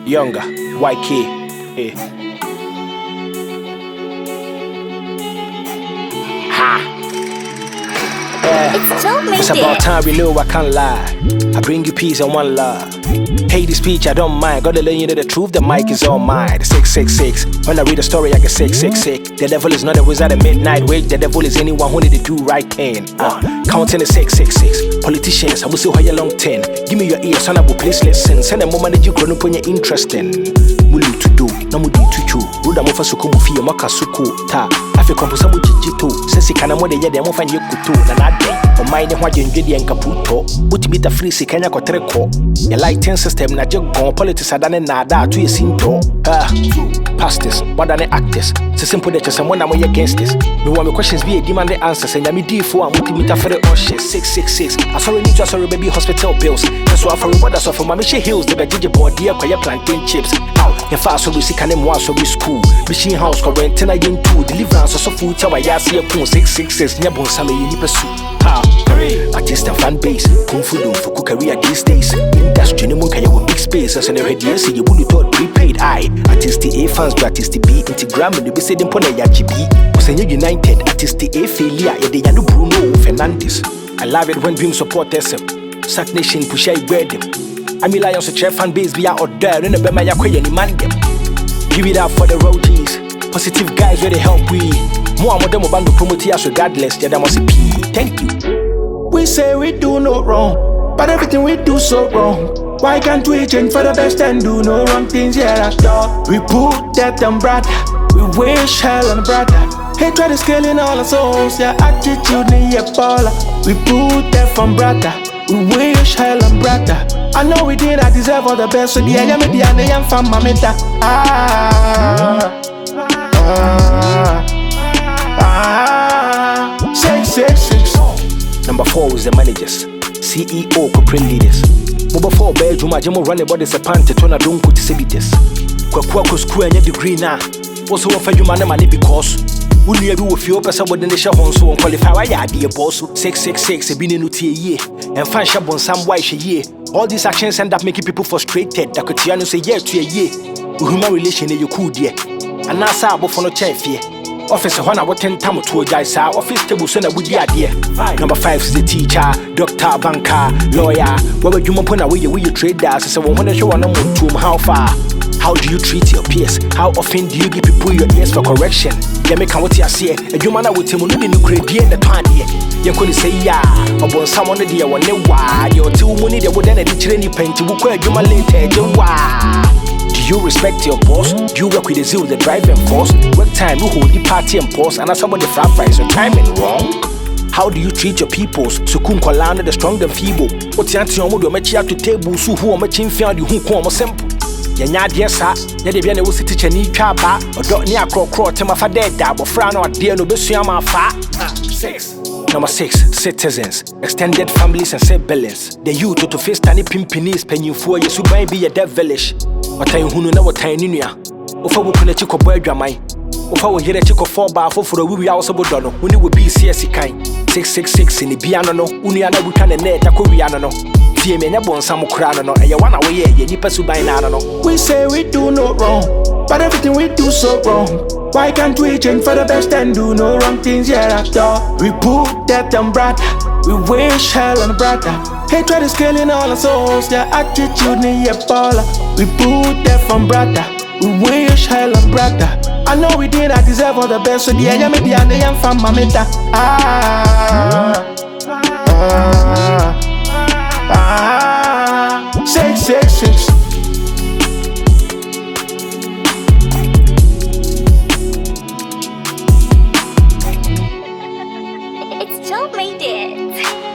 Younger, YK. Eh. Ha! It's about time we know I can't lie. I bring you peace and one love. Hate the speech, I don't mind. Gotta let you know the truth, the mic is all mine. The 666. When I read a story, I get sick. The devil is not a wizard at midnight. Wait, the devil is anyone who need to do right thing. Counting the 666. Politicians, I will see how you long 10. Give me your ear, son, I will please listen. Send a moment that you grown up when you're interested. Mulu to do, Namudi to chew. Ruda Mofa Sukumu Fia Maka Suku, Ta. Afri Composamu Jito. Sensei Kanamo de Yadamo and Yakutu, Nanade. Or mind what you ingredient and Caputo. Utimita free Sikanya Cotreko. Your lighting system, not your gone politics, I done nada to your sinto. Pastors, what are the actors? So simple that someone I'm against this. No one questions be a demand the answers, and I'm D4 and multimeter for the Oshes 666. I saw need to sorry baby hospital bills. That's why for what I saw from my mission hills, the Beji board, dear quiet plantain chips. Now, your fast so we see can more so we school. Machine house current 10 again 2 deliverance of food tower yasi a poon 666 Nyabon Sami in pursue. Artist and fan base, Kung Fu for cookery these days. Industry no kaya with big space as an already say you wouldn't thought prepaid. I artist the A fans, artist the B Instagram and the be said in Pona Yachibi. Was a United artist the A failure, yeah, they are no Bruno Fernandes. I love it when dreams support us. Sack Nation push I wear them. I'm a lion so chef fan base via or there in a Bema Yakwe and man them. Give it up for the roadies. Positive guys where they help we. More and more band promote us regardless, yeah, that must be P. Thank you. We say we do no wrong, but everything we do so wrong. Why can't we change for the best and do no wrong things here at all? We put death on brother, we wish hell on brother. Hatred is killing all our souls, your attitude need a baller. We put death on brother, we wish hell on brother. I know we did, I deserve all the best, so the enemy, the young fan, mamita. 666. Number 4 is the managers, CEO, corporate leaders. Number 4, bedroom, Jamo run about this a panty to don't put civitas. Kwako school and your degree now. Also, for you, man, money because when you do with your person, what the show on so on qualify, I be a boss. 666, a been in year, and fan shop on some white year. All these actions end up making people frustrated. That could say year to a year. Human relation, you could, yeah. And now, sir, but for no chaff here. Officer, when I was 10 times to a guy, sir, office table, son, with the idea. Number 5 is the teacher, doctor, banker, lawyer. Where you mop on away, you trade that. So, when I show one on to how far? How do you treat your peers? How often do you give people your ears for correction? You make what you say, and you man with him, you need to create the time here. You couldn't say, yeah, about someone that you want to why. You're too money that would then a training paint to work you man later. Do you respect your boss? Do you work with the zeal, the driving force? Work time, you hold the party and pause, and as somebody frat fries, your timing wrong. How do you treat your peoples? So kun kolana the strong and feeble. What's the answer to match to table? So who are matching found you who come simple? Yanya dear sir, yet if you was a teacher need chaba, or don't near crow to my father, or frown or dear no besuyama fa. 6. Number 6, citizens, extended families and siblings. The youth to face tiny pimpinis pen you for you so might be a devilish. But I who know what I knew. Of our political boy, Jamai. Of our here a chick of 4 bar for a wee house of Bodono, when you will be CSC kind. 666 in the piano, Uniana, we can a net, a Koreano. Fiamena bon some crano, and you want away, you need to buy nano. We say we do no wrong, but everything we do so wrong. Why can't we change for the best and do no wrong things here at all? We put death on brother, we wish hell on brother. Hatred is killing all our souls, your attitude need a baller. We put death on brother, we wish hell on brother. I know we did, I deserve all the best, so the enemy, the young fan, mamita. 666. It's Joe made it.